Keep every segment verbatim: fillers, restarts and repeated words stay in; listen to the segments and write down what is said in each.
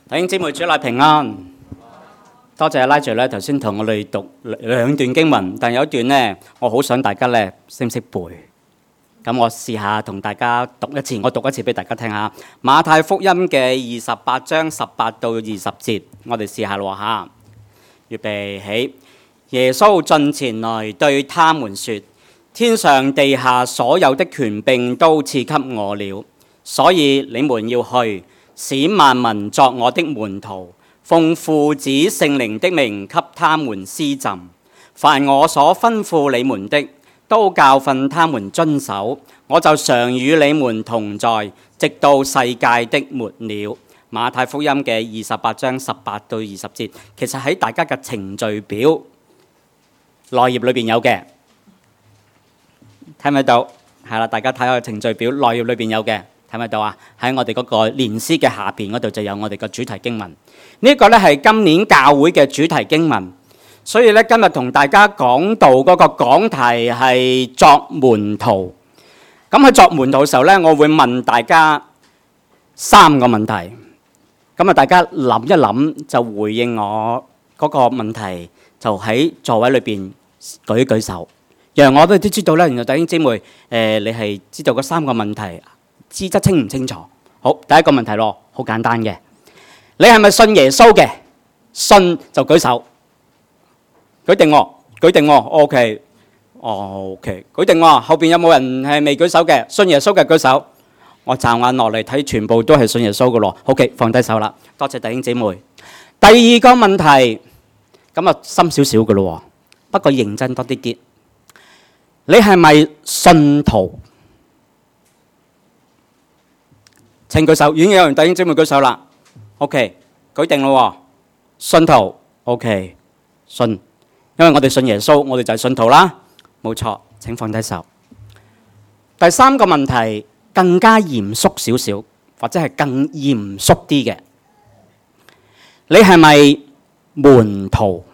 弟兄姊妹，主內平安。多謝拉住咧，頭先同我哋讀兩段經文，但有一段呢，我好想大家咧識唔識背。咁我試下同大家讀一次，我讀一次俾大家聽下。馬太福音嘅二十八章十八到二十節，我哋試下咯嚇。預備起，耶穌進前來對他們說：天上地下所有的權柄都賜給我了，所以你們要去，使萬民作我的門徒，奉父子聖靈的名給他們施浸。凡我所吩咐你們的，都教訓他們遵守。我就常與你們同在，直到世界的末了。馬太福音嘅二十八章十八到二十節，其實喺大家嘅程序表內頁裏邊有嘅，睇唔睇到？係啦，大家睇下程序表內頁裏邊有嘅。睇唔睇到啊？喺我哋嗰個連詩嘅下邊嗰度就有我哋個主題經文。呢、這、一個咧係今年教會嘅主題經文，所以咧今日同大家講道嗰個講題係作門徒。咁喺作門徒嘅時候咧，我會問大家三個問題。咁啊，大家諗一諗就回應我嗰個問題，就喺座位裏邊舉一舉手，讓我哋都知道咧。原來弟兄姊妹，誒、呃，你係知道嗰三個問題。資質清唔清楚？好，第一個問題咯，好簡單嘅。你係咪信耶穌嘅？信就舉手。舉定喎，舉定喎。OK，哦 OK，舉定喎。後邊有冇人係未舉手嘅？信耶穌嘅舉手。我驟眼落嚟睇，全部都係信耶穌嘅咯。OK，放低手啦。多謝弟兄姊妹。第二個問題，咁啊深少少嘅咯，不過認真多啲啲。你係咪信徒？請舉手，已經有人弟兄姊妹舉手啦。OK， 舉定咯。信徒 OK， 信，因為我哋信耶穌，我哋就係信徒啦。冇錯，請放低手。第三個問題更加嚴肅少少，或者係更嚴肅啲嘅。你係咪門徒？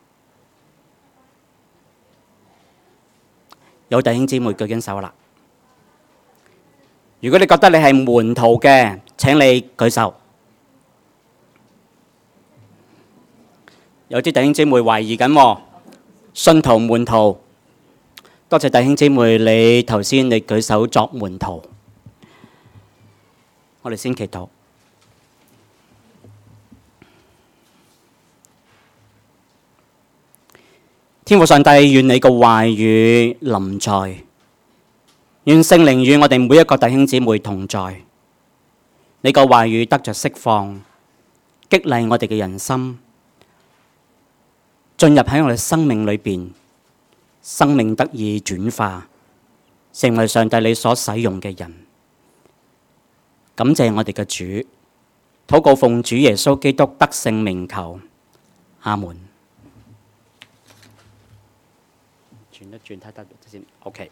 有弟兄姊妹舉緊手啦。如果你覺得你係門徒嘅，請你舉手。有啲弟兄姊妹懷疑緊，信徒門徒。多謝弟兄姊妹，你頭先你舉手作門徒。我哋先祈禱。天父上帝，願你嘅話語臨在。願聖靈與我哋每一個弟兄姊妹同在，你個話語得着釋放，激勵我哋嘅人心，進入喺我哋生命裏邊，生命得以轉化，成為上帝你所使用嘅人。感謝我哋嘅主，禱告奉主耶穌基督得勝名求，阿門。轉一轉睇睇先 ，OK。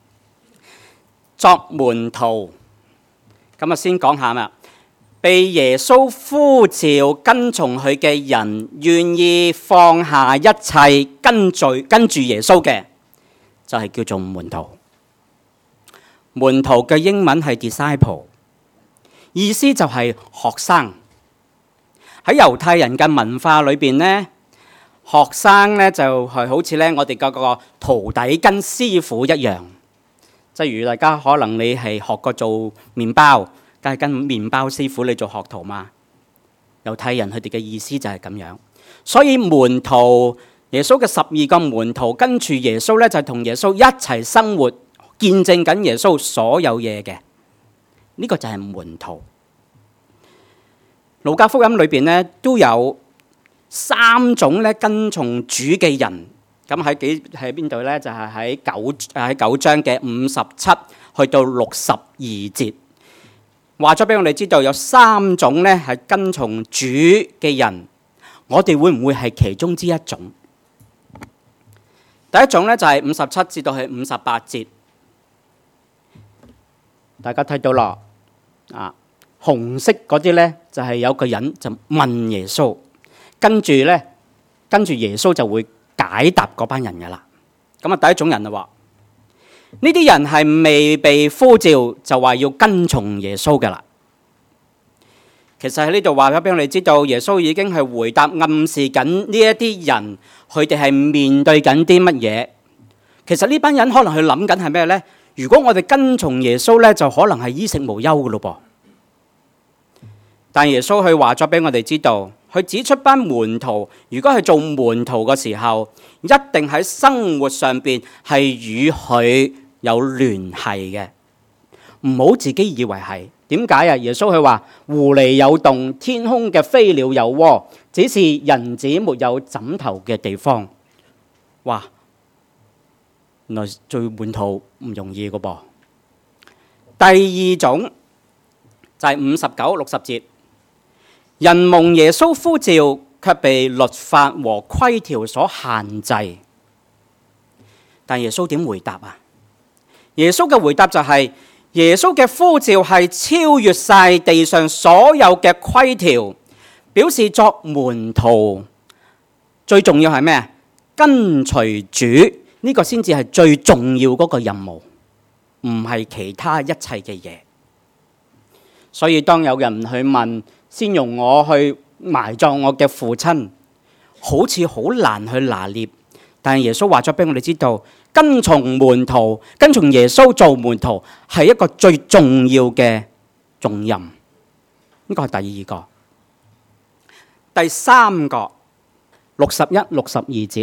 作門徒，咁啊先講下啦。被耶穌呼召跟從佢嘅人，願意放下一切跟隨跟住耶穌嘅，就係叫做門徒。門徒嘅英文係 disciple， 意思就係學生。喺猶太人嘅文化裏邊呢，學生呢就係好似呢我哋嗰個徒弟跟師傅一樣。例如大家可能你係學過做麵包，梗係跟麵包師傅你做學徒嘛。猶太人佢哋嘅意思就係咁樣，所以門徒耶穌嘅十二個門徒跟住耶穌咧，就係同耶穌一齊生活，見證緊耶穌所有嘢嘅。呢個就係門徒。路加福音裏邊咧都有三種咧跟從主嘅人。咁喺幾喺邊度咧？就係喺九喺九章嘅五十七去到六十二節，話咗俾我哋知道有三種咧係跟從主嘅人。我哋會唔會係其中之一種？第一種咧就係五十七至到係五十八節，大家睇到啦。啊，紅色嗰啲咧就係有個人就問耶穌，跟住咧跟住耶穌就會解答嗰班人嘅啦。咁啊，第一種人就話，呢啲人係未被呼召就話要跟從耶穌嘅啦。 其實喺呢度話咗俾我哋知道，耶穌已經係回答暗示緊呢一啲人，佢哋係面對緊啲乜嘢。其實呢班人可能佢諗緊係咩呢？如果我哋跟從耶穌呢，就可能係衣食無憂㗎咯噃。但耶穌佢話咗俾我哋知道，佢指出班門徒，如果係做門徒嘅時候，一定喺生活上邊係與佢有聯繫嘅，唔好自己以為係。點解啊？耶穌佢話：狐狸有洞，天空嘅飛鳥有窩，只是人子沒有枕頭嘅地方。哇！原來做門徒唔容易㗎噃。第二種就係五十九、六十節，人蒙耶穌呼召，卻被律法和規條所限制。但耶穌點回答啊？耶穌嘅回答就係、是。耶穌嘅呼召係超越晒地上所有嘅規條，表示作門徒最重要係咩？跟隨主呢、這個先至係最重要嗰個任務，唔係其他一切嘅嘢。所以當有人去問，先容我去埋葬我嘅父親，好似好難去拿捏。但係耶穌話咗俾我哋知道，跟從門徒，跟從耶穌做門徒係一個最重要嘅重任。呢個係第二個。第三個，六十一、六十二節，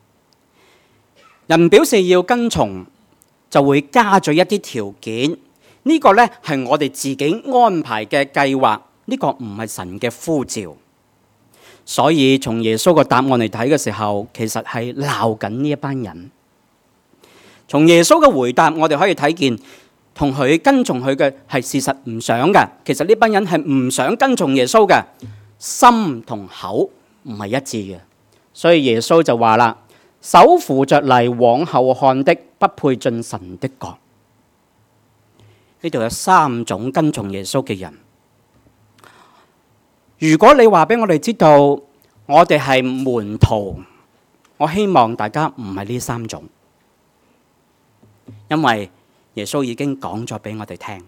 人表示要跟從，就會加咗一啲條件。呢個呢係我哋自己安排嘅計劃，呢個唔係神嘅呼召。所以從耶穌個答案嚟睇嘅時候，其實係鬧緊呢一班人。從耶穌嘅回答，我哋可以睇見，同佢跟從佢嘅係事實唔想嘅。其實呢班人係唔想跟從耶穌嘅，心同口唔係一致嘅。所以耶穌就話啦：手扶着犁往後看的，不配進神的國。呢度有三種跟從耶穌嘅人。如果你話俾我哋知道，我哋係門徒，我希望大家唔係呢三種，因為耶穌已經講咗俾我哋聽。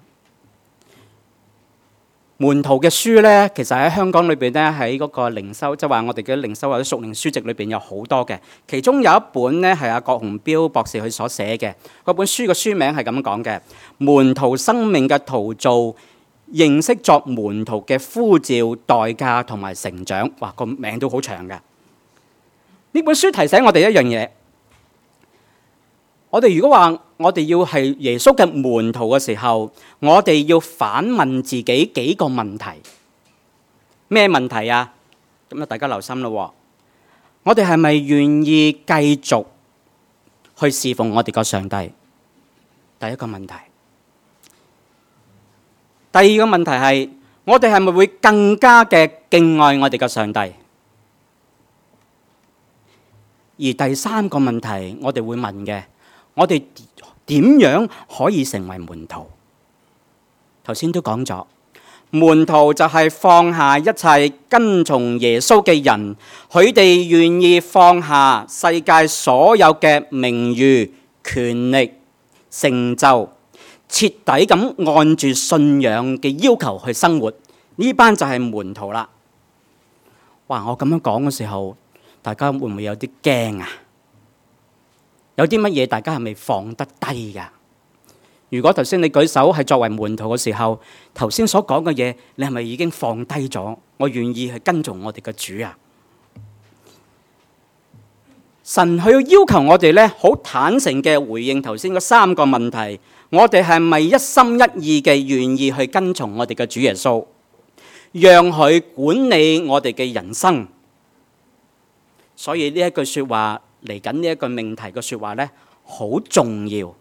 門徒嘅書呢，其實喺香港裏邊呢，喺嗰個靈修，即係話我哋嘅靈修或者屬靈書籍裏邊有好多嘅。其中有一本呢，係阿郭鴻標博士佢所寫嘅，嗰本書嘅書名係咁講嘅：《門徒生命嘅陶造。認識作門徒嘅呼召、代價同埋成長。哇，個名都好長嘅。呢本書提醒我哋一樣嘢，我哋如果話我哋要係耶穌嘅門徒嘅時候，我哋要反問自己幾個問題。咩問題啊？咁啊，大家留心咯。我哋係咪願意繼續去侍奉我哋個上帝？第一個問題。第二個問題係，我哋係咪會更加嘅敬愛我哋嘅上帝？而第三個問題，我哋會問嘅，我哋點樣可以成為門徒？頭先都講咗，門徒就係放下一切跟從耶穌嘅人，佢哋願意放下世界所有嘅名譽、權力、成就。徹底咁按住信仰嘅要求去生活，呢班就係門徒啦。哇！我咁樣講嘅時候，大家會唔會有啲驚啊？有啲乜嘢大家係咪放得低㗎？如果頭先你舉手係作為門徒嘅時候，頭先所講嘅嘢，你係咪已經放低咗？我願意去跟從我哋嘅主啊！神佢要要求我哋咧，好坦誠嘅回應頭先嗰三個問題。我哋係咪一心一意嘅願意去跟從我哋嘅主耶穌，讓佢管理我哋嘅人生？所以呢一句說話嚟緊呢一個命題嘅說話咧，好重要。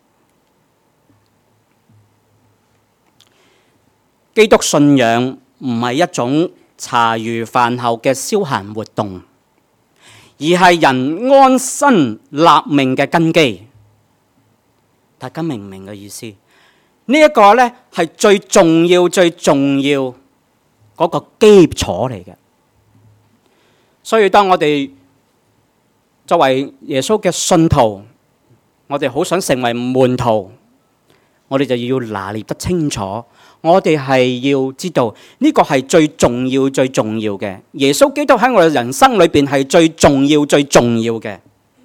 基督信仰唔係一種茶餘飯後嘅消閒活動，而係人安身立命嘅根基。大家明唔明嘅意思？呢一個呢係最重要、最重要嗰個基礎嚟嘅。所以當我哋作為耶穌嘅信徒，我哋好想成為門徒，我哋就要拿捏得清楚， 我哋係要知道呢個係最重要、最重要嘅。耶穌基督喺我哋人生裏邊係最重要、最重要嘅。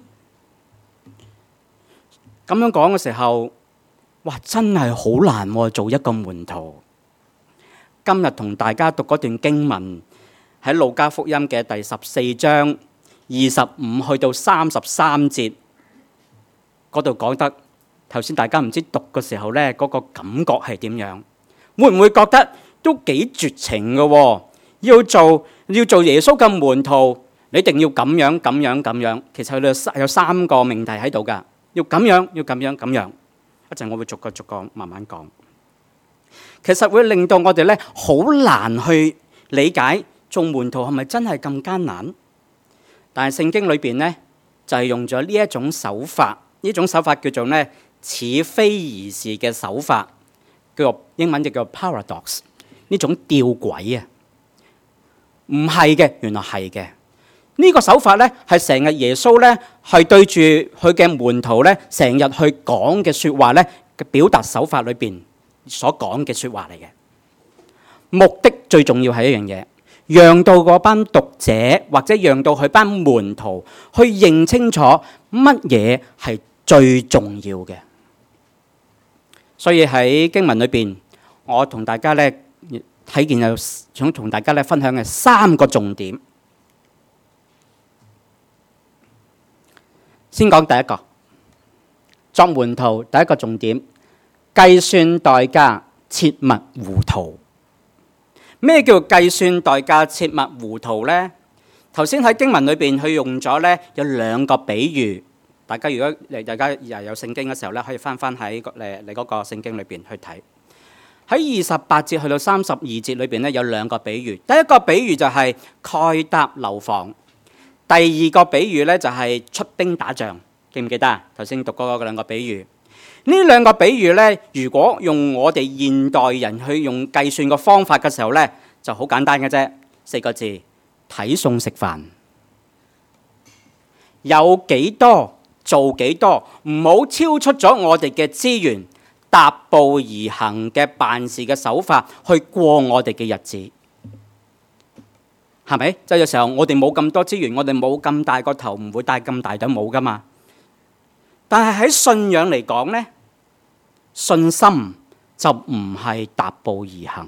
咁樣講嘅時候，哇！真係好難喎，做一個門徒。今日同大家讀嗰段經文喺路加福音嘅第十四章二十五去到三十三節嗰度講得，頭先大家唔知讀嘅時候呢，嗰個感覺係點樣？會唔會覺得都幾絕情嘅喎？要做要做耶穌嘅門徒，你一定要咁樣咁樣咁樣。其實佢哋有三個命題喺度㗎，要咁樣，要咁樣咁樣。一陣我會逐個逐個慢慢講。其實會令到我哋咧好難去理解做門徒係咪真係咁艱難？但係聖經裏邊咧就係用咗呢一種手法，呢種手法叫做咧似非而是嘅手法，叫做英文就叫 paradox， 呢種吊詭啊，唔係嘅，原來係嘅。呢個手法咧係成日耶穌咧係對住佢嘅門徒咧成日去講嘅説話咧嘅表達手法裏邊所講嘅説話嚟嘅。目的最重要係一樣嘢，讓到嗰班讀者或者讓到佢班門徒去認清楚乜嘢係最重要嘅。所以喺經文裏邊，我同大家咧睇見有想同大家咧分享嘅三個重點。先講第一個，作門徒第一個重點，計算代價，切勿糊塗。咩叫計算代價，切勿糊塗呢？頭先喺經文裏邊，佢用咗咧有兩個比喻。大家如果大家又有聖經嘅時候咧，可以翻翻喺誒你嗰個聖經裏邊去睇。喺二十八節去到三十二節裏邊咧，有兩個比喻。第一個比喻就係蓋搭樓房。第二個比喻咧就係出兵打仗，記唔記得啊？頭先讀過嗰兩個比喻，呢兩個比喻咧，如果用我哋現代人去用計算個方法嘅時候咧，就好簡單嘅啫，四個字：睇餸食飯。有幾多做幾多，唔好超出咗我哋嘅資源，踏步而行嘅辦事嘅手法去過我哋嘅日子。係咪？就有時候我哋冇咁多資源，我哋冇咁大個頭，唔會戴咁大頂帽噶嘛。但係喺信仰嚟講呢，信心就唔係踏步而行，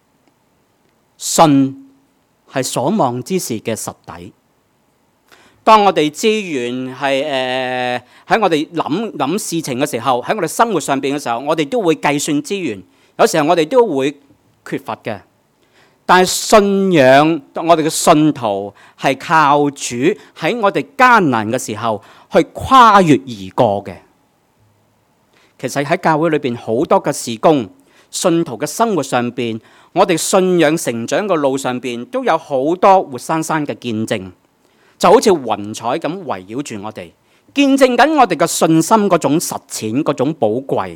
信係所望之事嘅實底。當我哋資源係誒喺我哋諗諗事情嘅時候，喺我哋生活上邊嘅時候，我哋都會計算資源。有時候我哋都會缺乏嘅。但係信仰，我哋嘅信徒係靠主喺我哋艱難嘅時候去跨越而過嘅。其實喺教會裏邊好多嘅事工，信徒嘅生活上邊，我哋信仰成長嘅路上邊都有好多活生生嘅見證，就好似雲彩咁圍繞住我哋，見證緊我哋嘅信心嗰種實踐，嗰種寶貴。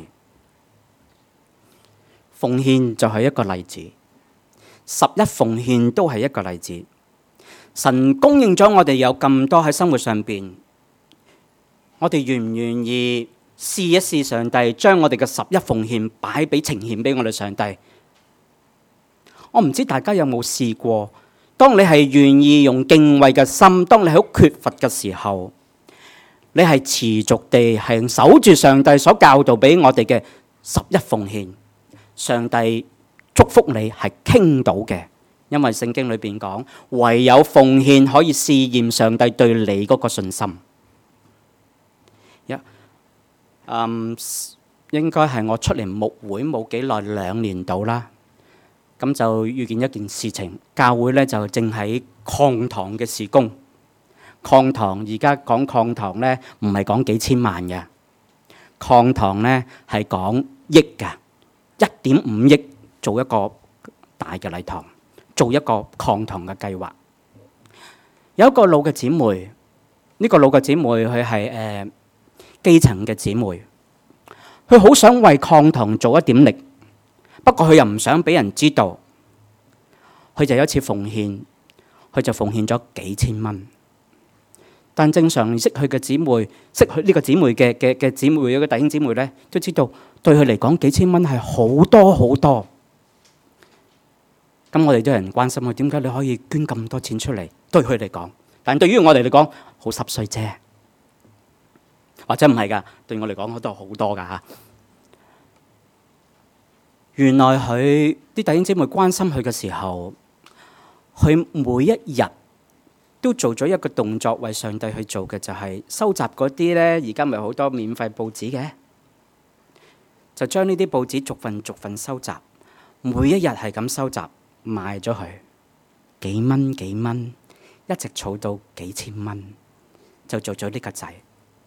奉獻就係一個例子。十一奉獻都係一個例子，神供應咗我哋有咁多喺生活上邊，我哋願唔願意試一試上帝將我哋嘅十一奉獻擺俾呈獻俾我哋上帝？我唔知大家有冇試過，當你係願意用敬畏嘅心，當你好缺乏嘅時候，你係持續地係守住上帝所教導俾我哋嘅十一奉獻，上帝祝福你係傾到嘅，因為聖經裏邊講，唯有奉獻可以試驗上帝對你嗰個信心。一，嗯，應該係我出嚟牧會冇幾耐，兩年到啦，咁就遇見一件事情，教會咧就正喺擴堂嘅事工。擴堂而家講擴堂咧，唔係講幾千萬嘅，擴堂咧係講億㗎，一點五億。做一個大嘅禮堂，做一個擴堂嘅計劃。有一個老嘅姊妹，呢個老嘅姊妹佢係誒基層嘅姊妹，佢好想為擴堂做一點力，不過佢又唔想俾人知道。佢就有一次奉獻，佢就奉獻咗幾千蚊。但正常識佢嘅姊妹，識佢呢個姊妹嘅嘅嘅姊妹，有個弟兄姊妹咧，都知道對佢嚟講幾千蚊係好多好多。 咁我哋都有人關心佢，點解你可以捐咁多錢出嚟？對佢嚟講，但對於我哋嚟講，好濕碎啫。或者唔係㗎，對我嚟講，都係好多㗎嚇。原來佢啲弟兄姊妹關心佢嘅時候，佢每一日都做咗一個動作，為上帝去做嘅就係收集嗰啲咧。而家咪好多免費報紙嘅，就將呢啲報紙逐份逐份收集，每一日係咁收集，賣咗佢幾蚊幾蚊，一直儲到幾千蚊，就做咗呢個仔。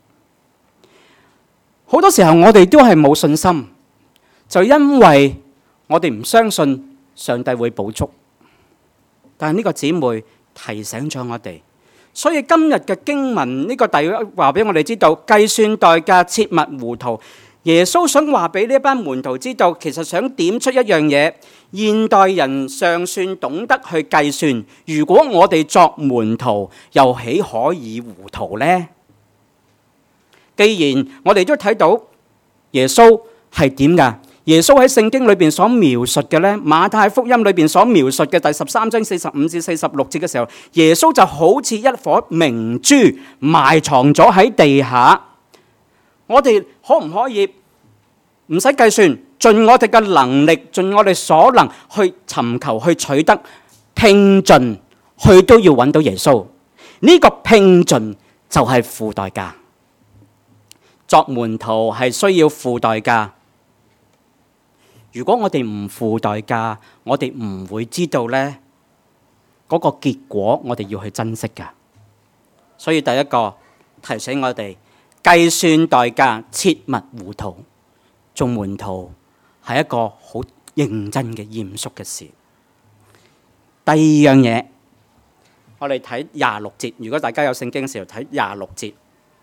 好多時候我哋都係冇信心，就因為我哋唔相信上帝會補足。但係呢個姊妹提醒咗我哋，所以今日嘅經文呢個第一話俾我哋知道，計算代價，切勿糊塗。耶穌想話俾呢班門徒知道，其實想點出一樣嘢：現代人尚算懂得去計算，如果我哋作門徒，又豈可以糊塗呢？既然我哋都睇到耶穌係點㗎？耶穌喺聖經裏邊所描述嘅呢，馬太福音裏邊所描述嘅第十三章四十五至四十六節嘅時候，耶穌就好似一顆明珠埋藏咗喺地下。我哋可唔可以唔使計算，盡我哋嘅能力，盡我哋所能去尋求、去取得，拼盡去都要揾到耶穌？呢個拼盡就係付代價。作門徒係需要付代價。如果我哋唔付代價，我哋唔會知道呢嗰個結果，我哋要去珍惜㗎。所以第一個提醒我哋，計算代價，切勿糊塗。做門徒係一個好認真嘅嚴肅嘅事。第二樣嘢，我哋睇廿六節。如果大家有聖經嘅時候，睇廿六節。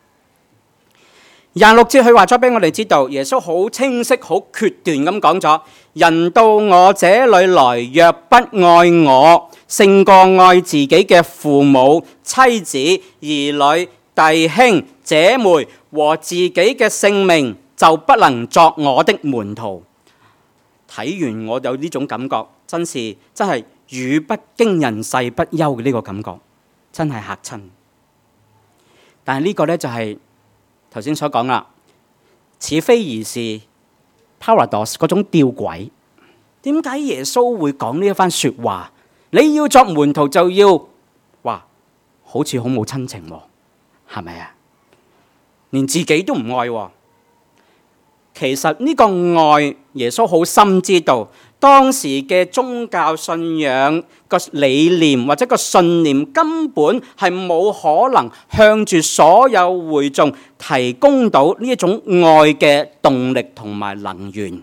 廿六節佢話咗俾我哋知道，耶穌好清晰、好決斷咁講咗：人到我這裡來，若不愛我，勝過愛自己嘅父母、妻子、兒女、弟兄、姐妹和自己嘅性命，就不能作我的門徒。睇完我有呢種感覺，真是真係語不驚人誓不休嘅呢個感覺，真係嚇親。但係呢個呢，就係、是。頭先所講啦，似非而是 paradox 嗰種吊詭。點解耶穌會講呢一番説話？你要作門徒就要，哇，好似好冇親情喎，係咪啊？連自己都唔愛喎。其實呢個愛，耶穌好深知道，當時嘅宗教信仰個理念或者個信念根本係冇可能向住所有會眾提供到呢一種愛嘅動力同埋能源。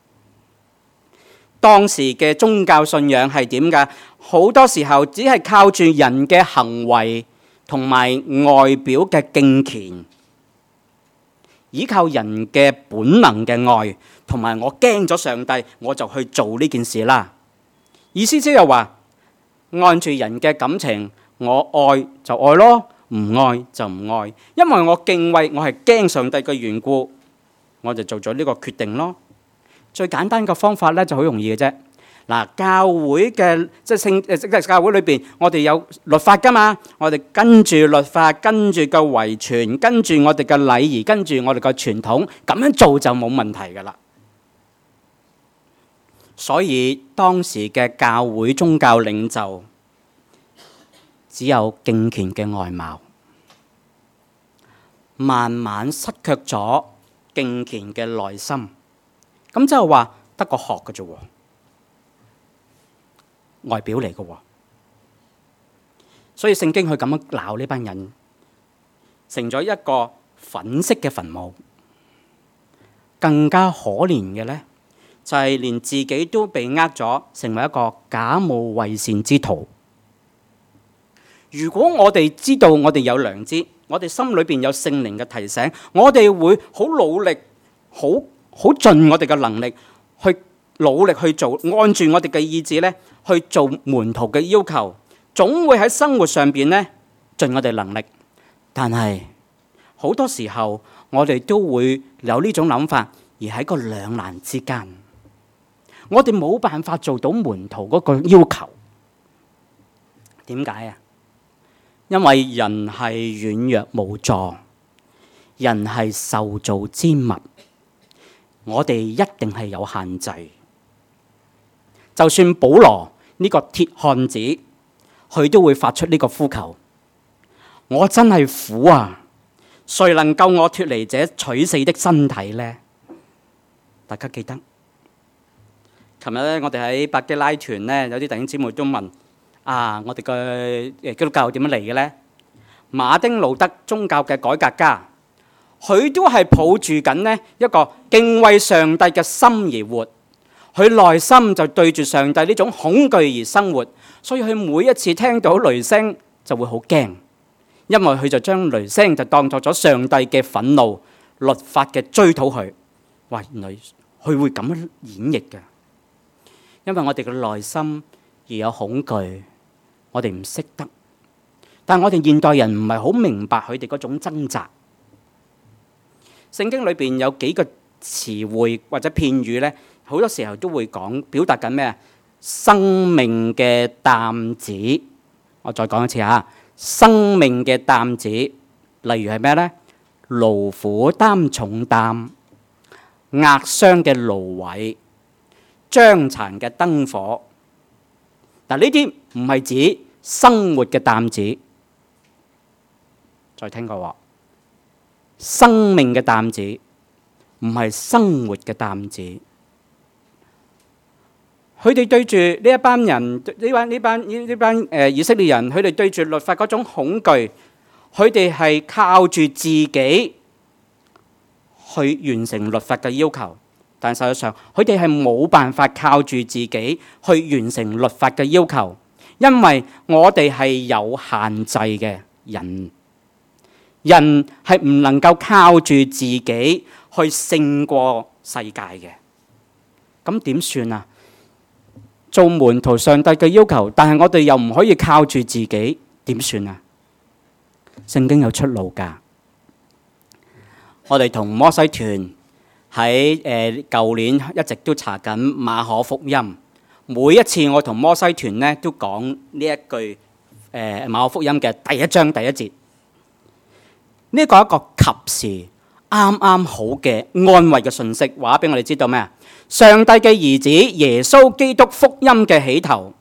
當時嘅宗教信仰係點㗎？好多時候只係靠住人嘅行為同埋外表嘅敬虔，依靠人嘅本能嘅愛，同埋我驚咗上帝，我就去做呢件事啦。意思即係話，按住人嘅感情，我愛就愛咯，唔愛就唔愛。因為我敬畏，我係驚上帝嘅緣故，我就做咗呢個決定咯。最簡單嘅方法咧，就好容易嘅啫。嗱，教會嘅即係聖誒即係教會裏邊，我哋有律法噶嘛，我哋跟住律法，跟住個遺傳，跟住我哋嘅禮儀，跟住我哋嘅傳統，咁樣做就冇問題噶啦。所以當時嘅教會宗教領袖只有敬虔嘅外貌，慢慢失卻咗敬虔嘅內心。咁即係話得個學嘅啫喎。外表嚟嘅喎，所以聖經佢咁樣鬧呢班人，成咗一個粉飾嘅墳墓。更加可憐嘅呢，就係連自己都被呃咗，成為一個假冒為善之徒。如果我哋知道我哋有良知，我哋心裏邊有聖靈嘅提醒，我哋會好努力，好好盡我哋嘅能力去努力去做，按住我哋嘅意志咧去做門徒嘅要求，總會喺生活上邊咧盡我哋能力。但係好多時候我哋都會有呢種諗法，而喺個兩難之間， 我哋冇辦法做到門徒嗰個要求。點解啊？因為人係軟弱無助，人係受造之物，我哋一定係有限制。就算保羅呢個鐵漢子，佢都會發出呢個呼求：我真係苦啊！誰能救我脫離這取死的身體呢？大家記得，琴日咧，我哋喺百基拉團咧，有啲弟兄姊妹都問：啊，我哋嘅誒基督教點樣嚟嘅呢？馬丁路德宗教嘅改革家，佢都係抱住緊呢一個敬畏上帝嘅心而活，佢內心就對住上帝呢種恐懼而生活，所以佢每一次聽到雷聲就會好驚，因為佢就將雷聲就當作咗上帝嘅憤怒、律法嘅追討佢。哇！原來佢會咁樣演繹嘅，因為我哋嘅內心而有恐懼，我哋唔識得。但係我哋現代人唔係好明白佢哋嗰種掙扎。聖經裏邊有幾個詞彙或者片語咧，好多時候都會講表達緊咩啊？生命嘅擔子。我再講一次嚇，生命嘅擔子，例如係咩咧？勞苦擔重擔，壓傷嘅蘆葦，將殘嘅燈火。嗱，呢啲唔係指生活嘅擔子。再聽過話，生命嘅擔子唔係生活嘅擔子。佢哋對住呢一班人，呢班呢班呢班誒以色列人，佢哋對住律法嗰種恐懼，佢哋係靠住自己去完成律法嘅要求，但實際上佢哋係冇辦法靠住自己去完成律法嘅要求，因為我哋係有限制嘅人。人係唔能夠靠住自己去勝過世界嘅，咁點算啊？做門徒上帝嘅要求，但係我哋又唔可以靠住自己，點算啊？聖經有出路㗎。我哋同摩西團喺誒舊年一直都查緊馬可福音，每一次我同摩西團咧都講呢一句誒、呃、馬可福音嘅第一章第一節。呢個係一個及時啱啱好嘅安慰嘅信息，話俾我哋知道咩啊？上帝嘅兒子耶穌基督福音嘅起頭。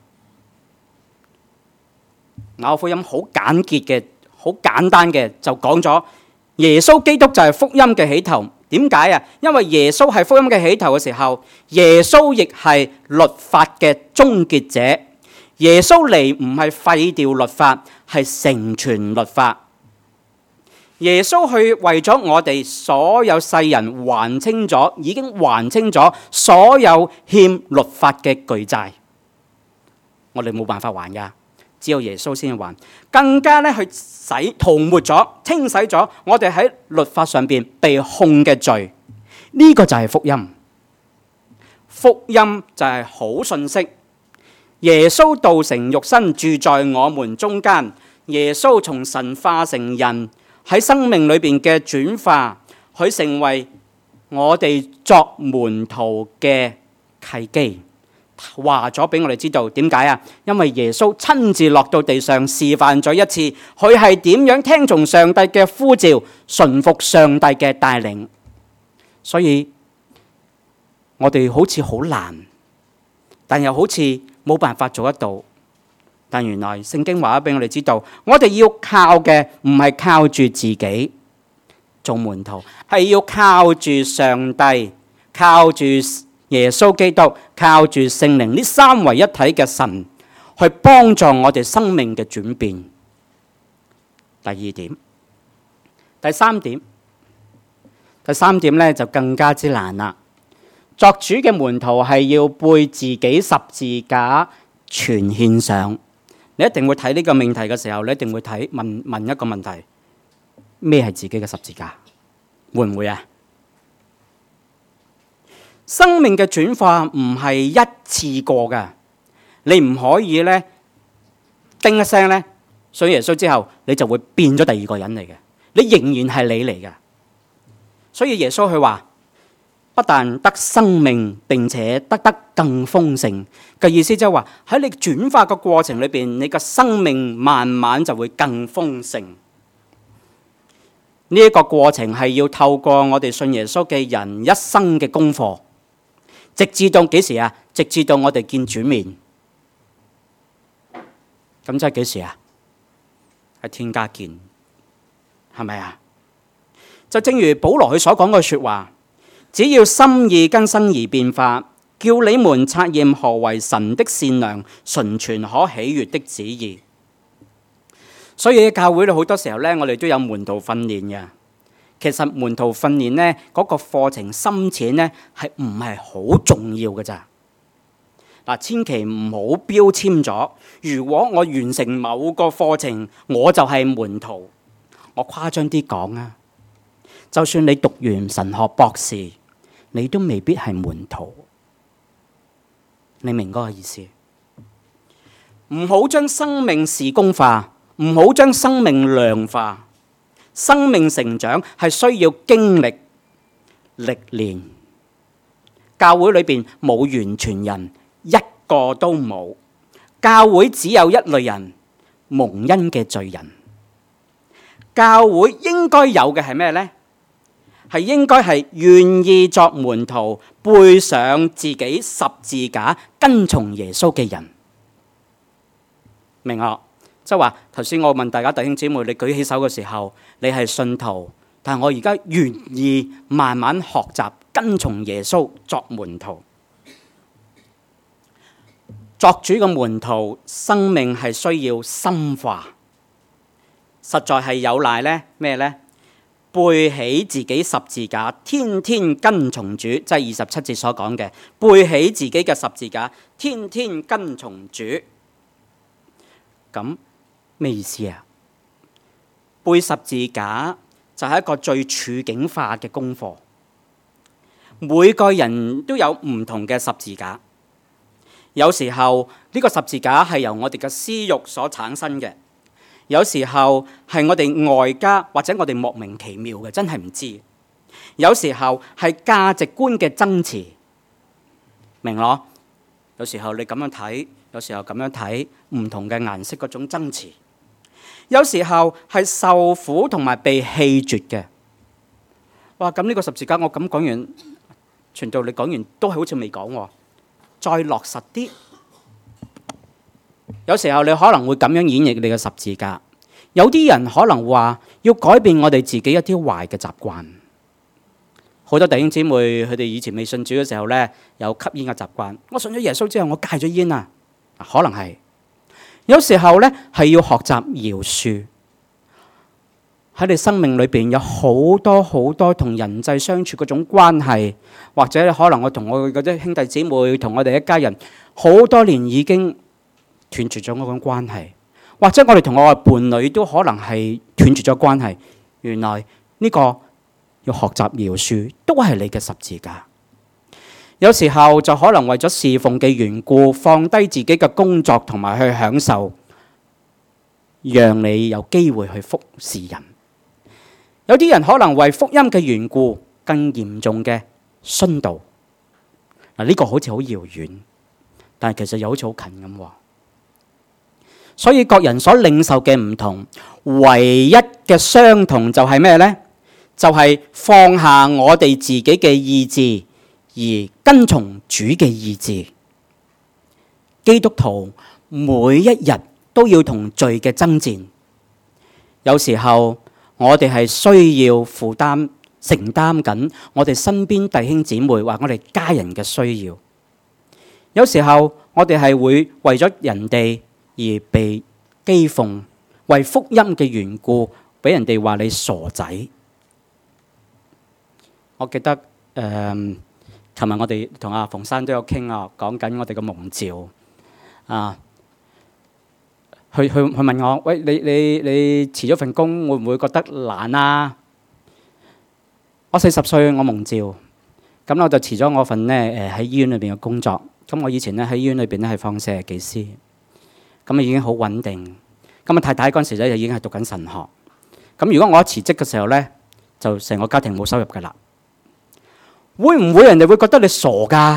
馬可福音好簡潔嘅、好簡單嘅就講咗耶穌基督就係福音嘅起頭。點解啊？因為耶穌係福音嘅起頭嘅時候，耶穌亦係律法嘅終結者。耶穌嚟唔係廢掉律法，係成全律法。耶穌去為咗我哋所有世人還清咗，已經還清咗所有欠律法嘅巨債。我哋冇辦法還噶，只有耶穌先還。更加咧去洗塗抹咗、清洗咗我哋喺律法上邊被控嘅罪。呢個就係福音。福音就係好信息。耶穌道成肉身住在我們中間。耶穌從神化成人。喺生命裏邊嘅轉化，佢成為我哋作門徒嘅契機，話咗俾我哋知道點解啊？因為耶穌親自落到地上示範咗一次，佢係點樣聽從上帝嘅呼召，順服上帝嘅帶領。所以我哋好似好難，但又好似冇辦法做得到。但原來聖經話咗俾我哋知道，我哋要靠嘅唔係靠住自己做門徒，係要靠住上帝，靠住耶穌基督，靠住聖靈呢三位一體嘅神去幫助我哋生命嘅轉變。第二點，第三點，第三點咧就更加之難啦。作主嘅門徒係要背自己十字架，全獻上。你一定會睇呢個命題嘅時候，你一定會睇問問一個問題：咩係自己嘅十字架？會唔會啊？生命嘅轉化唔係一次過㗎，你唔可以咧叮一聲咧信耶穌之後，你就會變咗第二個人嚟嘅，你仍然係你嚟嘅。所以耶穌佢話： 不但得生命，並且得得更豐盛嘅意思，即係話喺你轉化嘅過程裏邊，你嘅生命慢慢就會更豐盛。呢一個過程係要透過我哋信耶穌嘅人一生嘅功課，直至到幾時啊？直至到我哋見主面。咁即係幾時啊？喺天家見，係咪啊？就正如保羅佢所講嘅說話。只要心意更新而變化，叫你們察驗何為神的善良、純全、可喜悅的旨意。所以喺教會咧，好多時候咧，我哋都有門徒訓練嘅。其實門徒訓練咧，嗰個課程深淺咧，係唔係好重要嘅咋？嗱，千祈唔好標籤咗。如果我完成某個課程，我就係門徒。我誇張啲講啊，就算你讀完神學博士，你都未必係門徒，你明嗰個意思？唔好將生命事工化，唔好將生命量化。生命成長係需要經歷歷練。教會裏邊冇完全人，一個都冇。教會只有一類人，蒙恩嘅罪人。教會應該有嘅係咩呢？係應該係願意作門徒，背上自己十字架，跟從耶穌嘅人。明啊？即係話頭先我問大家弟兄姊妹，你舉起手嘅時候，你係信徒，但係我而家願意慢慢學習跟從耶穌作門徒。作主嘅門徒，生命係需要深化，實在係有賴呢咩呢？背起自己十字架，天天跟從主，即係二十七節所講嘅，背起自己嘅十字架，天天跟從主。咁咩意思啊？背十字架就係一個最處境化嘅功課。每個人都有唔同嘅十字架，有時候呢個十字架係由我哋嘅私慾所產生嘅。有時候係我哋外加，或者我哋莫名其妙嘅，真係唔知。有時候係價值觀嘅爭持，明咯？有時候你咁樣睇，有時候咁樣睇，唔同嘅顏色嗰種爭持。有時候係受苦同埋被棄絕嘅。哇！咁呢個十字架我咁講完，傳道你講完都係好似未講喎，再落實啲。有時候你可能會咁樣演繹你嘅十字架。有啲人可能話要改變我哋自己一啲壞嘅習慣。好多弟兄姊妹佢哋以前未信主嘅時候呢，有吸煙嘅習慣。我信咗耶穌之後，我戒咗煙啊。可能係。有時候呢，係要學習饒恕。喺你生命裏邊有好多好多同人際相處嗰種關係，或者可能我同我嗰啲兄弟姊妹同我哋一家人好多年已經斷絕咗嗰種關係，或者我哋同我嘅伴侶都可能係斷絕咗關係。原來呢個要學習饒恕，都係你嘅十字架。有時候就可能為咗侍奉嘅緣故，放低自己嘅工作同埋去享受，讓你有機會去服侍人。有啲人可能為福音嘅緣故，更嚴重嘅殉道。嗱，呢個好似好遙遠，但係其實又好似好近咁喎。所以各人所領受嘅唔同，唯一嘅相同就係咩呢？就係放下我哋自己嘅意志，而跟從主嘅意志。基督徒每一日都要同罪嘅爭戰。有時候我哋係需要負擔承擔緊我哋身邊弟兄姊妹或我哋家人嘅需要。有時候我哋係會為咗人哋而被譏諷，為福音嘅緣故，俾人哋話你傻仔。我記得誒，琴日我哋同阿馮生都有傾啊，講緊我哋嘅蒙召啊。佢佢佢問我：喂，你你你辭咗份工，會唔會覺得難啊？我四十歲，我蒙召，咁我就辭咗我份咧誒喺醫院裏邊嘅工作。咁我以前咧喺醫院裏邊咧係放射技師，咁啊已經好穩定。咁啊太太嗰陣時咧就已經係讀緊神學。咁如果我一辭職嘅時候咧，就成個家庭冇收入㗎啦。 會唔會人哋會覺得你傻㗎？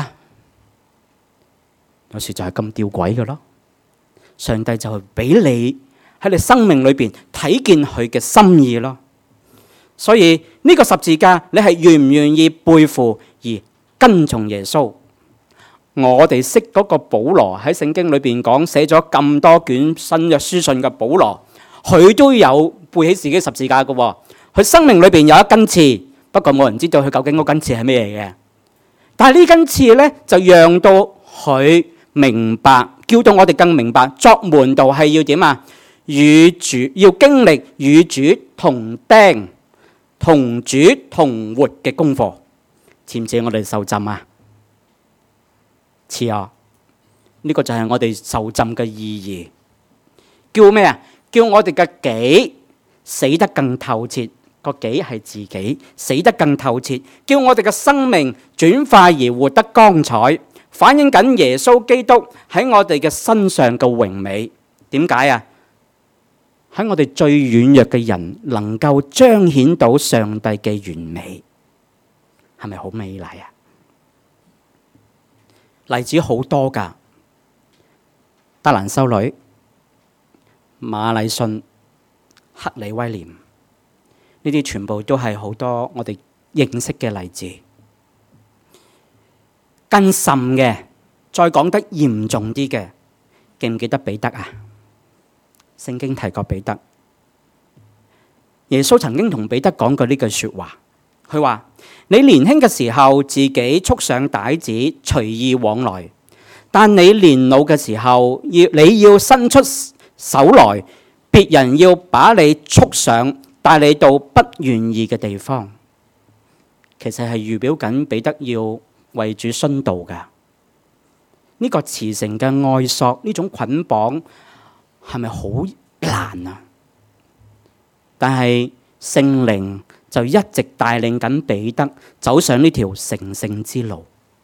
有時就係咁吊詭嘅咯。上帝就係俾你喺你生命裏邊睇見佢嘅心意咯。所以呢個十字架，你係願唔願意背負而跟從耶穌？我哋識嗰個保羅喺聖經裏邊講寫咗咁多卷新約書信嘅保羅，佢都有背起自己十字架嘅。佢生命裏邊有一根刺，不過冇人知道佢究竟嗰根刺係咩嚟嘅。但係呢根刺咧，就讓到佢明白，叫到我哋更明白，作門徒係要點啊？與主要經歷與主同釘同主同活嘅功課，似唔似我哋受浸啊？似啊！呢個就係我哋受浸嘅意義。叫咩啊？叫我哋嘅己死得更透徹，個己係自己死得更透徹，叫我哋嘅生命轉化而活得光彩，反映緊耶穌基督喺我哋嘅身上嘅榮美。點解啊？喺我哋最軟弱嘅人能夠彰顯到上帝嘅完美，係咪好美麗啊？例子好多㗎，德蘭修女、馬禮遜、克里威廉，呢啲全部都係好多我哋認識嘅例子。更甚嘅，再講得嚴重啲嘅，記唔記得彼得啊？聖經提過彼得，耶穌曾經同彼得講過呢句說話，佢話：你年輕嘅時候自己束上帶子隨意往來，但你年老嘅時候要你要伸出手來，別人要把你束上，帶你到不願意嘅地方。其實係預表緊彼得要為主殉道㗎。呢個慈誠嘅愛索，呢種捆綁係咪好難啊？但係聖靈就一直帶領緊彼得走上呢條成聖之路。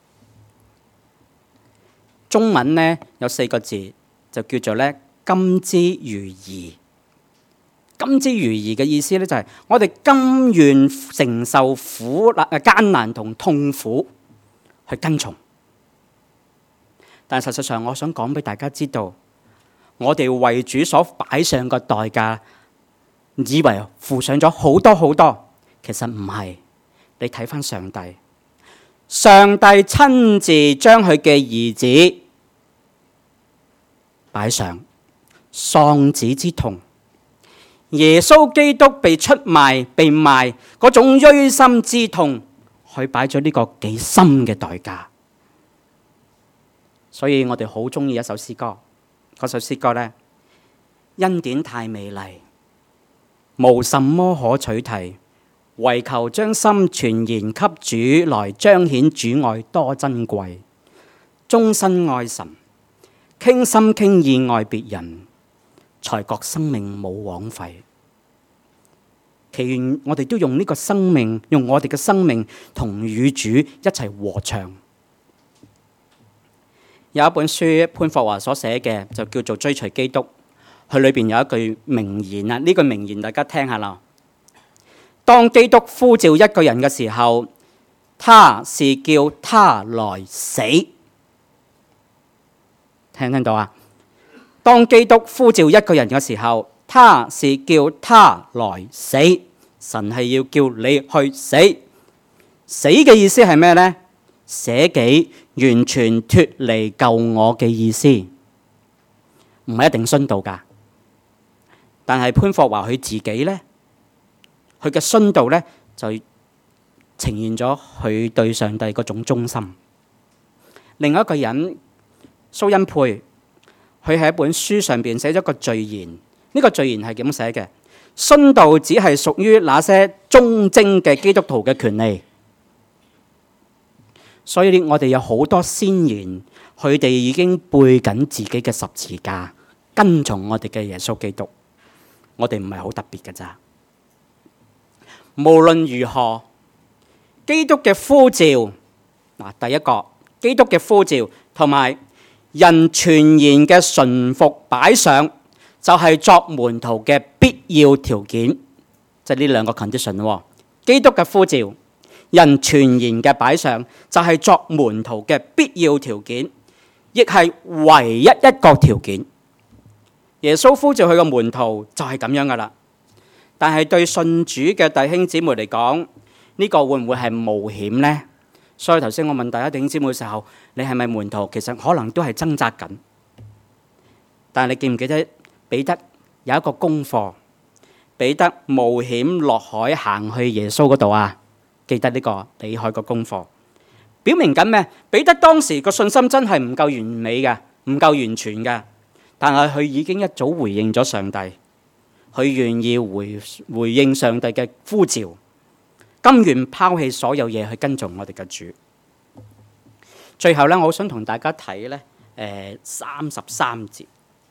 中文呢有四個字，就叫做咧甘之如飴。甘之如飴嘅意思咧就係我哋甘願承受苦難、艱難同痛苦去跟從。但係實際上，我想講俾大家知道，我哋為主所擺上嘅代價，以為付上咗好多好多，其實唔係。你睇返上帝，上帝親自將佢嘅兒子擺上，喪子之痛，耶穌基督被出賣、被賣嗰種錐心之痛，佢擺咗呢個幾深嘅代價。所以我哋好鍾意一首詩歌，嗰首詩歌呢，恩典太美麗，無什麼可取替，唯求將心全然給主，來彰顯主愛多珍貴。終身愛神，傾心傾意愛別人，才覺生命冇枉費。祈願我哋都用呢個生命，用我哋嘅生命同與主一齊和唱。有一本書潘霍華所寫嘅，就叫做《追隨基督》。佢裏邊有一句名言啊，呢句名言大家聽下啦。當基督呼召一個人嘅時候，他是叫他來死。聽唔聽到啊？當基督呼召一個人嘅時候，他是叫他來死。神係要叫你去死。死嘅意思係咩呢？捨己，完全脫離救我嘅意思，唔係一定殉道㗎。但係潘霍華佢自己呢，佢嘅殉道呢，就呈現咗佢對上帝嗰種忠心。另外一個人蘇恩佩，佢喺一本書上邊寫咗個序言，呢、這個序言係點寫嘅？殉道只係屬於那些忠貞嘅基督徒嘅權利。所以我哋有好多先賢，佢哋已經背緊自己嘅十字架，跟從我哋嘅耶穌基督。我哋唔係好特別㗎咋。無論如何，基督嘅呼召，嗱，第一個基督嘅呼召同埋人全然嘅順服擺上，就係作門徒嘅必要條件，即係呢兩個 condition。基督嘅呼召， 人全然嘅擺上，就係作門徒嘅必要條件，亦係唯一一個條件。耶穌呼召佢個門徒就係咁樣噶啦。但係對信主嘅弟兄姊妹嚟講，呢個會唔會係冒險呢？所以頭先我問大家弟兄姊妹嘅時候，你係咪門徒？其實可能都係掙扎緊。但係你記唔記得彼得有一個功課？彼得冒險落海行去耶穌嗰度啊！記得呢個厲害個功課，表明緊咩？彼得當時個信心真係唔夠完美嘅，唔夠完全嘅。但係佢已經一早回應咗上帝，佢願意回回應上帝嘅呼召，甘願拋棄所有嘢去跟從我哋嘅主。最後咧，我好想同大家睇咧，誒三十三節。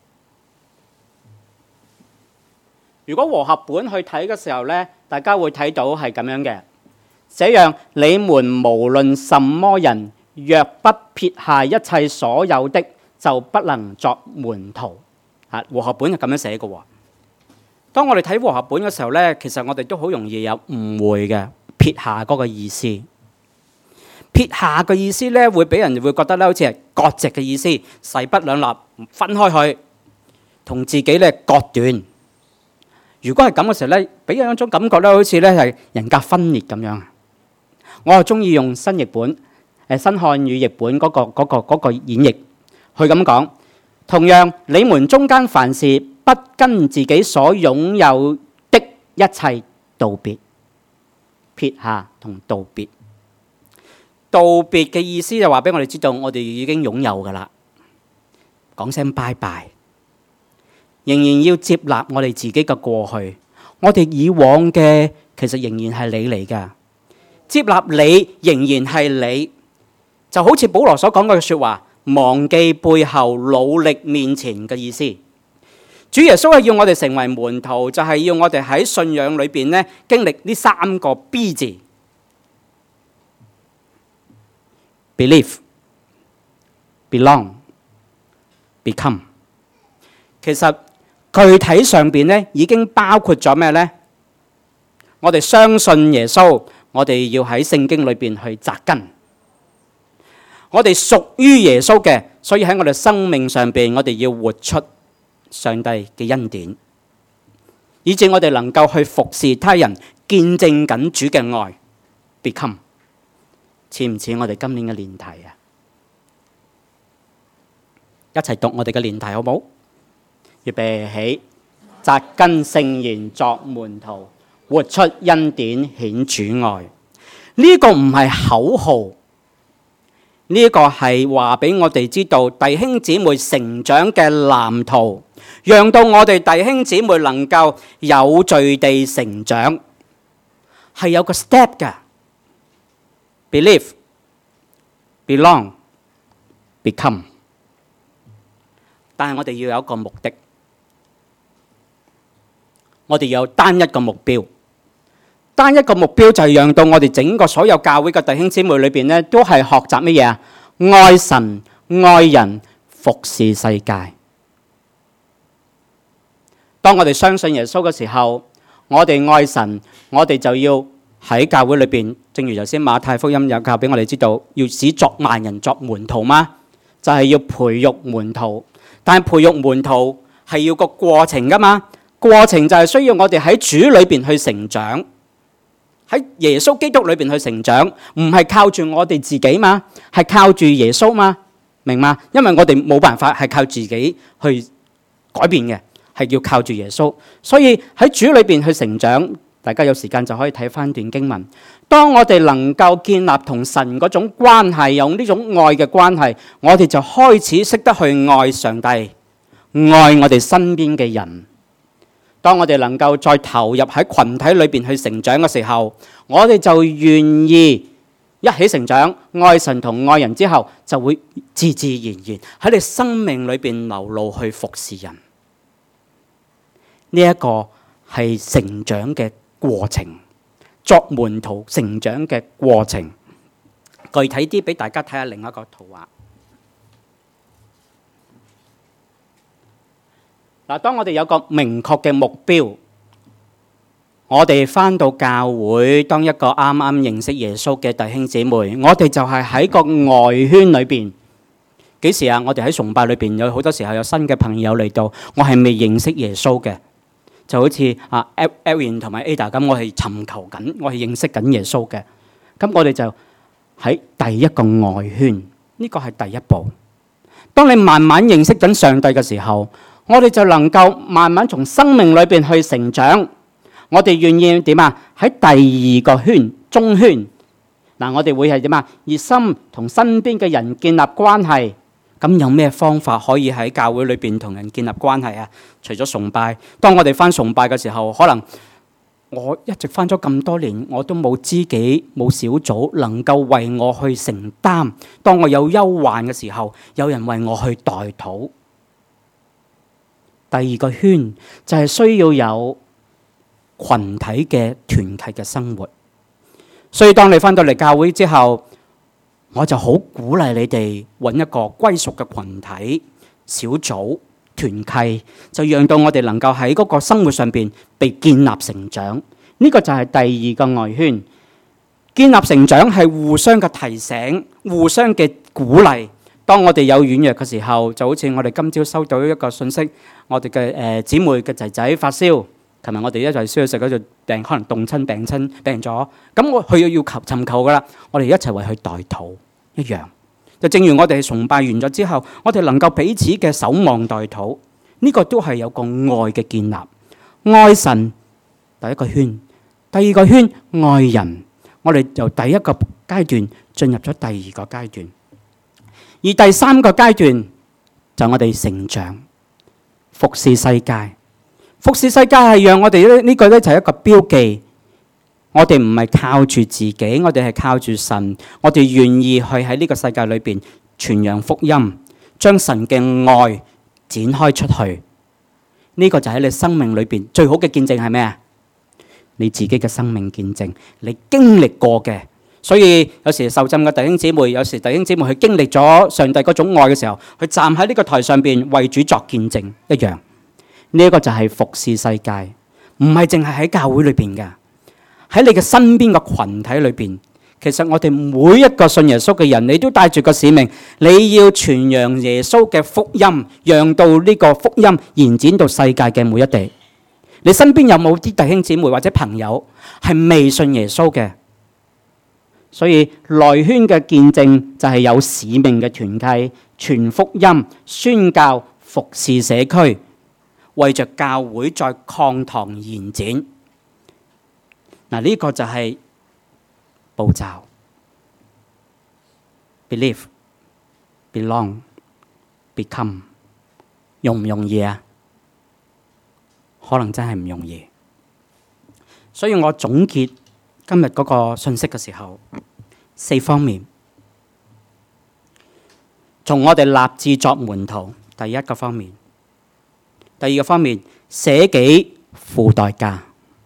如果和合本去睇嘅時候咧，大家會睇到係咁樣嘅。這樣你們無論什麼人，若不撇下一切所有的，就不能作門徒。啊，和合本係咁樣寫嘅喎。當我哋睇和合本嘅時候咧，其實我哋都好容易有誤會嘅。撇下嗰個意思，撇下嘅意思咧，會俾人會覺得咧，好似係割席嘅意思，勢不兩立，分開去，同自己咧割斷。如果係咁嘅時候咧，俾人一種感覺咧，好似咧係人格分裂咁樣。我係中意用新譯本，誒新漢語譯本嗰個嗰個嗰個演繹，去咁講。同樣，你們中間凡事不跟自己所擁有的一切道別。撇下同道別，道別嘅意思就話俾我哋知道，我哋已經擁有噶啦，講聲拜拜，仍然要接納我哋自己嘅過去，我哋以往嘅其實仍然係你嚟噶，接納你仍然係你，就好似保羅所講嘅說話，忘記背後，努力面前嘅意思。主耶穌係要我哋成為門徒，就係要我哋喺信仰裏邊咧經歷呢三個 B 字 ：believe、belong、become。其實具體上邊咧已經包括咗咩呢？我哋相信耶穌，我哋要喺聖經裏邊去扎根。我哋屬於耶穌嘅，所以喺我哋生命上邊，我哋要活出上帝嘅恩典，以致我哋能夠去服侍他人，見證緊主嘅愛。become 似唔似我哋今年嘅練題啊？一齊讀我哋嘅練題好冇？預備起，扎根聖言作門徒，活出恩典顯主愛。呢、這個唔係口號。呢一個係話俾我哋知道弟兄姊妹成長嘅藍圖，讓到我哋弟兄姊妹能夠有序地成長，係有個 step 嘅。Believe、belong、become。但係我哋要有一個目的，我哋要有單一個目標。單一個目標就係讓到我哋整個所有教會嘅弟兄姊妹裏邊咧，都係學習乜嘢啊？愛神、愛人、服侍世界。當我哋相信耶穌嘅時候，我哋愛神，我哋就要喺教會裏邊，正如頭先馬太福音有教俾我哋知道，要使作萬人作門徒嗎？就係要培育門徒，但係培育門徒係要個過程噶嘛？過程就係需要我哋喺主裏邊去成長。喺耶穌基督裏邊去成長，唔係靠住我哋自己嘛，係靠住耶穌嘛，明嘛？因為我哋冇辦法係靠自己去改變嘅，係要靠住耶穌。所以喺主裏邊去成長，大家有時間就可以睇翻段經文。當我哋能夠建立同神嗰種關係，用呢種愛嘅關係，我哋就開始識得去愛上帝，愛我哋身邊嘅人。當我哋能夠再投入喺群體裏邊去成長嘅時候，我哋就願意一起成長，愛神同愛人之後，就會自自然然喺你生命裏邊流露去服侍人。呢一個係成長嘅過程，作門徒成長嘅過程。具體啲俾大家睇下另一個圖畫。嗱，當我哋有個明確嘅目標， 我哋返到教會，當一個啱啱認識耶穌嘅弟兄姊妹，我哋就係喺個外圈裏邊。幾時啊？我哋喺崇拜裏邊有好多時候有新嘅朋友嚟到，我係未認識耶穌嘅，就好似啊 Elvin 同埋 Ada 咁，我係尋求緊，我係認識緊耶穌嘅。咁我哋就喺第一個外圈，呢個係第一步。當你慢慢認識緊上帝嘅時候，我哋就能夠慢慢從生命裏邊去成長。我哋願意點啊？喺第二個圈中圈嗱，我哋會係點啊？熱心同身邊嘅人建立關係。咁有咩方法可以喺教會裏邊同人建立關係啊？除咗崇拜，當我哋返崇拜嘅時候，可能我一直返咗咁多年，我都冇知己冇小組能夠為我去承擔。當我有憂患嘅時候，有人為我去代禱。第二個圈就係需要有群體嘅團契嘅生活，所以當你返到嚟教會之後，我就好鼓勵你哋揾一個歸屬嘅群體、小組、團契，就讓到我哋能夠喺嗰個生活上邊被建立成長。呢個就係第二個外圈。建立成長係互相嘅提醒、互相嘅鼓勵。當我哋有軟弱嘅時候，就好似我哋今朝收到一個信息，我哋嘅誒姊妹嘅仔仔發燒。琴日我哋一齊需要食嗰隻病，可能凍親病親病咗，咁我佢要要求尋求噶啦，我哋一齊為佢代禱一樣。就正如我哋崇拜完咗之後，我哋能夠彼此嘅守望代禱，呢個都係有個愛嘅建立。愛神第一個圈，第二個圈愛人，我哋由第一個階段進入咗第二個階段，而第三個階段就我哋成長，服侍世界。服侍世界係讓我哋呢呢個咧就係一個標記，我哋唔係靠住自己，我哋係靠住神，我哋願意去喺呢個世界裏邊傳揚福音，將神嘅愛展開出去。呢個就喺你生命裏邊最好嘅見證係咩啊？你自己嘅生命見證，你經歷過嘅。所以有時受浸嘅弟兄姊妹，有時弟兄姊妹去經歷咗上帝嗰種愛嘅時候，去站喺呢個台上邊為主作見證一樣。呢一個就係服侍世界，唔係淨係喺教會裏邊嘅，喺你嘅身邊嘅群體裏邊。其實我哋每一個信耶穌嘅人，你都帶住個使命，你要傳揚耶穌嘅福音，讓到呢個福音延展到世界嘅每一地。你身邊有冇啲弟兄姊妹或者朋友係未信耶穌嘅？所以內圈嘅見證就係有使命嘅團契，傳福音、宣教、服侍社區。為着教會在擴堂延展，嗱呢個就係步驟。Believe, belong, become， 容唔容易啊？可能真係唔容易。所以我總結今日嗰個信息嘅時候，四方面，從我哋立志作門徒，第一個方面。第二個方面，捨己付代價。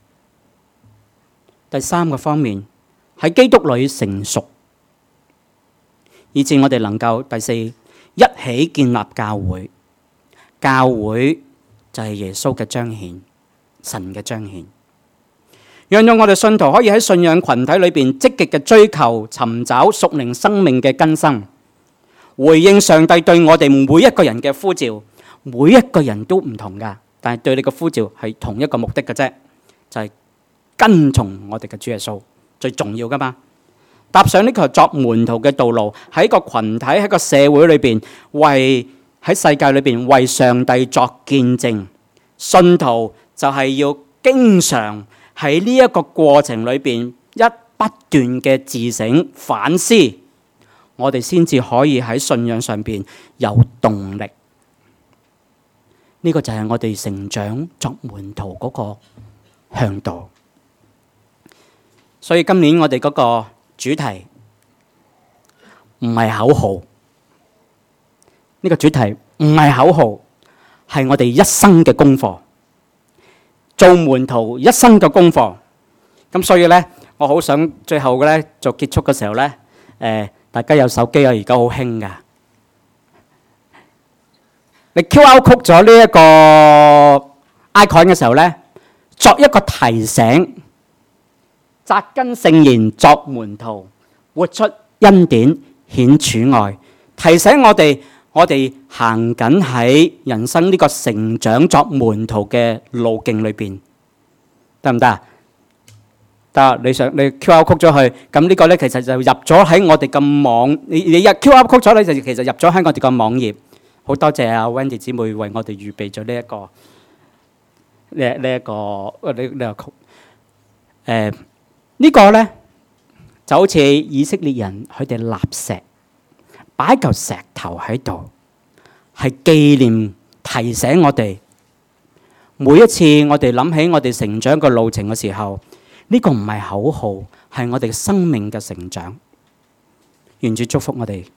第三個方面，喺基督裏成熟，以致我哋能夠第四一起建立教會。教會就係耶穌嘅彰顯，神嘅彰顯，讓到我哋信徒可以喺信仰群體裏邊積極嘅追求、尋找屬靈生命嘅更新，回應上帝對我哋每一個人嘅呼召。每一個人都唔同噶，但係對你嘅呼召係同一個目的嘅啫，就係跟從我哋嘅主耶穌，最重要噶嘛。踏上呢個作門徒嘅道路，喺個群體喺個社會裏邊，為喺世界裏邊為上帝作見證。信徒就係要經常喺呢一個過程裏邊一不斷嘅自省反思，我哋先至可以喺信仰上邊有動力。呢個就係我哋成長作門徒嗰個向導。所以今年我哋嗰個主題唔係口號，呢個主題唔係口號，係我哋一生嘅功課，做門徒一生嘅功課。咁所以咧，我好想最後嘅咧做結束嘅時候咧，誒，大家有手機啊，而家好興噶。你 Q R code 咗呢一個 icon 嘅時候咧， 作一個提醒，扎根聖言作門徒，活出恩典顯主愛，提醒我哋，我哋行緊喺人生呢個成長作門徒嘅路徑裏邊，得唔得啊？得，你想你 Q R code 咗去，咁呢個咧其實就入咗喺我哋嘅網，你你入 Q R code 咗，你就其實入咗喺我哋嘅網頁。好多謝阿 Wendy 姊妹為我哋預備咗呢一個呢呢一個呢呢個曲。誒呢個咧就好似以色列人佢哋立石，擺嚿石頭喺度，係紀念提醒我哋。每一次我哋諗起我哋成長嘅路程嘅時候，呢個唔係口號，係我哋生命嘅成長。願主祝福我哋。